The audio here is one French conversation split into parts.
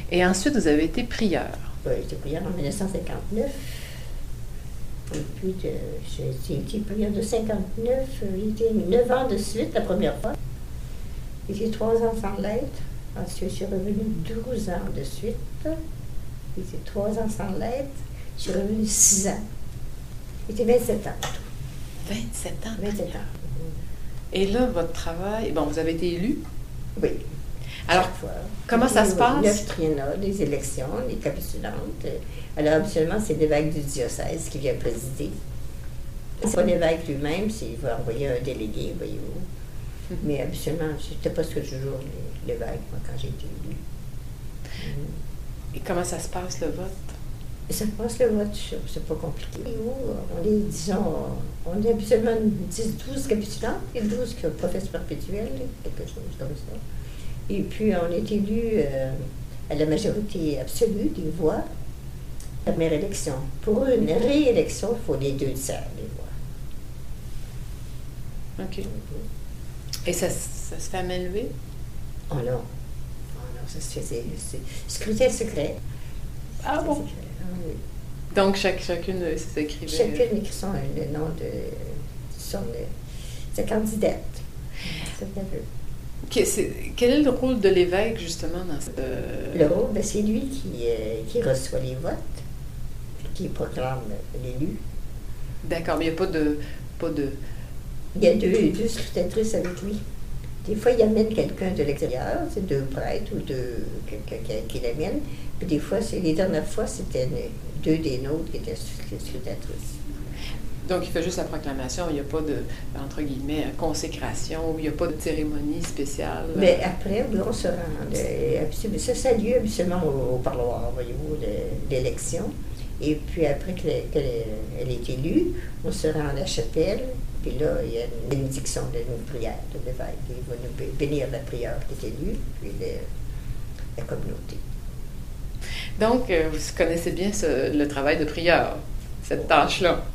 Et ensuite, vous avez été prieur. Oui, j'étais prieur en 1959. Et puis, j'ai été prieur de 59, j'ai été 9 ans de suite la première fois. J'ai 3 ans sans l'être. Ensuite, je suis revenue 12 ans de suite. J'ai 3 ans sans l'être. Je suis revenue 6 ans. J'étais 27 ans. 27 ans. 27 ans. Et là, votre travail, bon, vous avez été élu. Oui. Alors, comment ça se passe? 9 triennats, les élections, les capitulantes. Alors, habituellement, c'est l'évêque du diocèse qui vient présider. C'est pas l'évêque lui-même, il va envoyer un délégué, voyez-vous. Mais habituellement, c'était pas ce que toujours l'évêque, moi, quand j'ai été élu. Et comment ça se passe, le vote? Ça passe le vote, c'est pas compliqué. On est, disons, on est habituellement 10-12 capitulants et 12 qui ont professe perpétuelle, quelque chose comme ça. Et puis, on est élu à la majorité absolue des voix. La première élection. Pour une réélection, il faut les 2 tiers des voix. OK. Et ça se fait à main levée? Oh non. Oh non, ça se fait, c'est scrutin secret. Ah bon? Secret. Ah, oui. Donc, chacune s'écrivait. Chacune écrit le nom de sa candidate. C'est un peu. Quel est le rôle de l'évêque, justement, dans cette... Le rôle, ben, c'est lui qui reçoit les votes, qui proclame l'élu. D'accord, mais il n'y a pas de... Il y a deux scrutatrices avec lui. Des fois, il amène quelqu'un de l'extérieur, c'est 2 prêtres ou quelqu'un qui l'amène. Puis des fois, les dernières fois, c'était 2 des nôtres qui étaient scrutatrices. Donc, il fait juste la proclamation, il n'y a pas de, entre guillemets, consécration, il n'y a pas de cérémonie spéciale. Mais après, on se rend. Ça a lieu habituellement au parloir, voyez-vous, d'élection. Et puis après qu'elle est élue, on se rend à la chapelle, puis là, il y a une bénédiction d'une prière de l'évêque. Il va nous bénir la prière qui est élue, puis la communauté. Donc, vous connaissez bien le travail de prieur, cette tâche-là.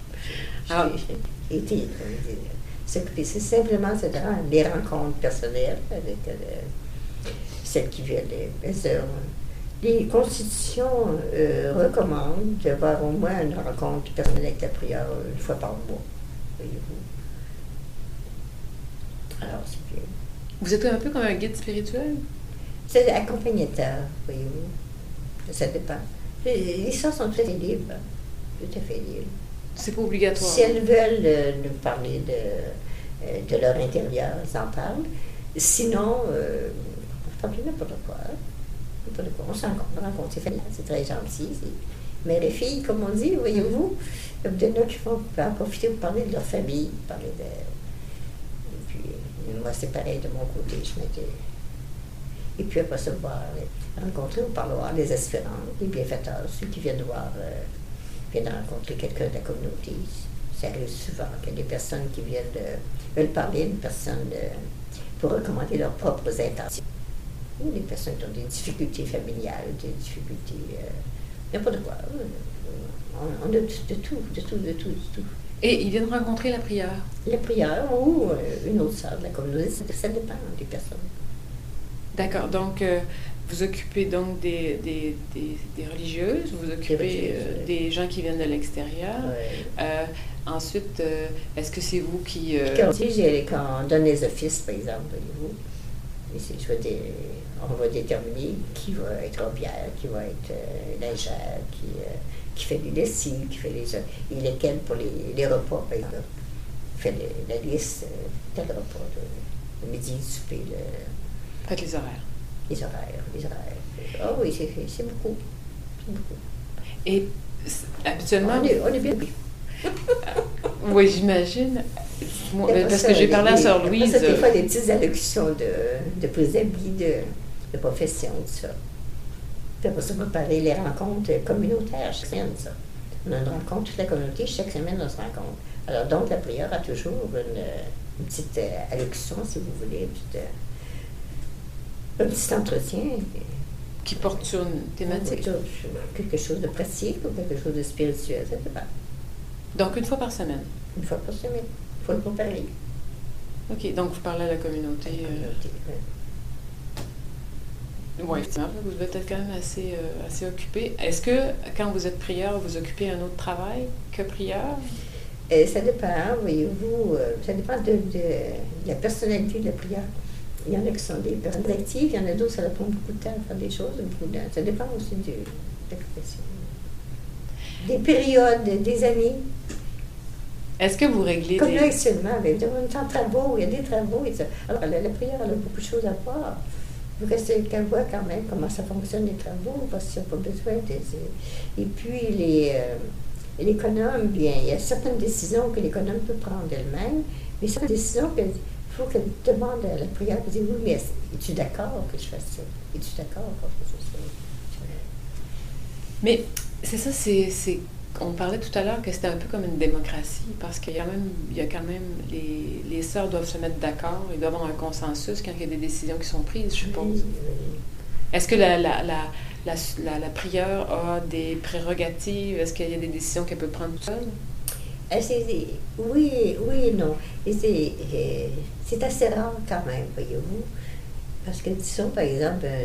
C'est simplement des rencontres personnelles avec celles qui viennent. Les constitutions recommandent d'avoir au moins une rencontre personnelle avec la prieure 1 fois par mois, voyez-vous. Alors, c'est bien. Vous êtes un peu comme un guide spirituel? C'est accompagnateur, voyez-vous. Ça dépend. Les sœurs sont tout à fait libres. Tout à fait libres. C'est pas obligatoire. Si elles veulent nous parler de leur intérieur, elles en parlent. Sinon, on parle de n'importe quoi. On se rencontre, c'est familial, c'est très gentil. Mais les filles, comme on dit, voyez-vous, il y en a qui vont en profiter pour parler de leur famille, parler de... Et puis, moi, c'est pareil de mon côté, je m'étais... Et puis après ça, rencontrer au parloir les aspirantes, les bienfaiteurs, ceux qui viennent viennent rencontrer quelqu'un de la communauté. Ça arrive souvent qu'il y a des personnes qui veulent parler à une personne pour recommander leurs propres intentions. Ou des personnes qui ont des difficultés familiales, des difficultés, n'importe quoi. On a de tout. Et ils viennent rencontrer la prieure? La prieure ou une autre sœur de la communauté, ça dépend des personnes. D'accord, donc vous occupez donc des religieuses, vous occupez des gens qui viennent de l'extérieur. Ouais. Ensuite, est-ce que c'est vous qui... Quand on donne les offices, par exemple, voyez-vous, on va déterminer qui va être aubière, qui va être lingère, qui fait les lessives, qui fait et lesquels pour les repas, par exemple. Fait la liste, tel repas, le midi, le souper, Faites les horaires. Les horaires. Ah oui, c'est beaucoup. C'est beaucoup. Et habituellement... On est bien. Oui, j'imagine. Parce que j'ai parlé à Sœur Louise. Ça, des fois, des petites allocutions de présabis, de profession, tout ça. Puis après ça, on va parler les rencontres communautaires chaque semaine, ça. On a une rencontre, toute la communauté, chaque semaine, on se rencontre. Alors, donc, la prière a toujours une petite allocution, si vous voulez, un petit entretien. Qui porte sur une thématique. Quelque chose de pratique ou quelque chose de spirituel, ça dépend. Donc, 1 fois par semaine? 1 fois par semaine. Il faut le comparer. OK, donc vous parlez à la communauté. Oui. Oui, effectivement, vous devez être quand même assez occupé. Est-ce que quand vous êtes prieur, vous occupez un autre travail que prieur? Ça dépend, voyez-vous, ça dépend de la personnalité de la prière. Il y en a qui sont des personnes actives, il y en a d'autres, ça leur prend beaucoup de temps à faire des choses, ça dépend aussi de l'occupation. Des périodes, des années. Est-ce que vous réglez comme là actuellement, on est en travaux, il y a des travaux. Alors la prière, elle a beaucoup de choses à voir. Il faut rester qu'elle voit quand même comment ça fonctionne les travaux, parce qu'il n'y a pas besoin de... Et puis l'économe, bien, il y a certaines décisions que l'économe peut prendre elle-même, mais certaines décisions qu'il faut qu'elle demande à la prière, elle dit, oui, mais es-tu d'accord que je fasse ça? Es-tu d'accord que je fasse ça? Mais c'est ça, on parlait tout à l'heure que c'était un peu comme une démocratie, parce qu'il y a quand même les sœurs doivent se mettre d'accord, ils doivent avoir un consensus quand il y a des décisions qui sont prises, je suppose. Oui, oui. Est-ce que la prieure a des prérogatives? Est-ce qu'il y a des décisions qu'elle peut prendre toute seule? Oui et non. C'est assez rare quand même, voyez-vous. Parce que, disons, par exemple, un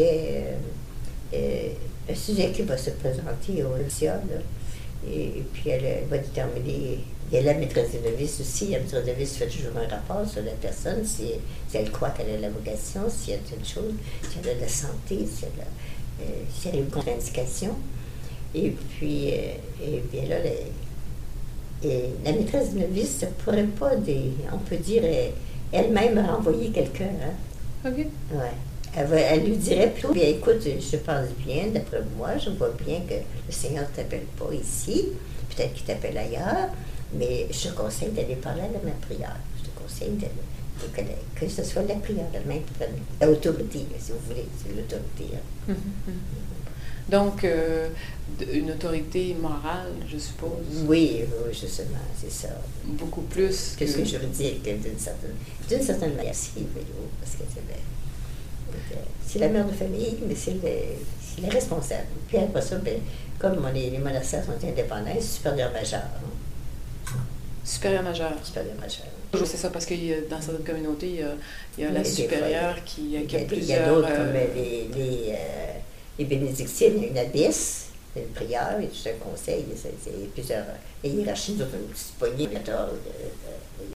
sujet qui va se présenter au LCA, et puis elle va déterminer. Il y a la maîtresse de novice aussi. La maîtresse de novice fait toujours un rapport sur la personne, si elle croit qu'elle a la vocation, s'il y a telle chose, si elle a de la santé, si elle a une contre-indication. Et puis, et bien là, la maîtresse de novice ne pourrait pas, on peut dire, elle-même renvoyer quelqu'un. Hein? OK. Ouais. Elle lui dirait plutôt, bien écoute, je pense bien, d'après moi, je vois bien que le Seigneur ne t'appelle pas ici, peut-être qu'il t'appelle ailleurs, mais je te conseille d'aller parler à ma prière. Je te conseille que ce soit la prière elle-même qui prenne l'autorité, si vous voulez, c'est l'autorité. Hein. Donc, une autorité morale, je suppose. Oui, justement, c'est ça. Beaucoup plus que ce que juridique, d'une certaine manière, si, parce que c'est la mère de famille, mais c'est les responsables. Puis après ça, bien, comme les monastères sont indépendants, c'est supérieur majeur. Hein? Supérieur majeur. Supérieur majeur. C'est ça, parce que dans certaines communautés, il y a la supérieure qui a plusieurs... Il y a d'autres, comme les bénédictines, il y a une abbesse, une prière, et tout un conseil, il y a plusieurs hiérarchies, d'autres une petite poignée, 14.